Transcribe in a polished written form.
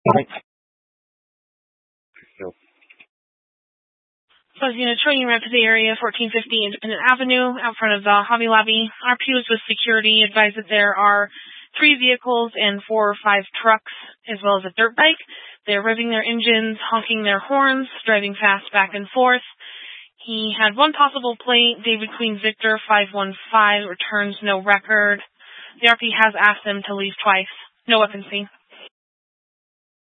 Right. So, So, Unit 20 ran to the area, 1450 Independent Avenue, out front of the Hobby Lobby. RP was with security, advised that there are 3 vehicles and 4 or 5 trucks, as well as a dirt bike. They're revving their engines, honking their horns, driving fast back and forth. He had one possible plate, David Queen Victor 515, returns no record. The RP has asked them to leave twice. No weapons seen.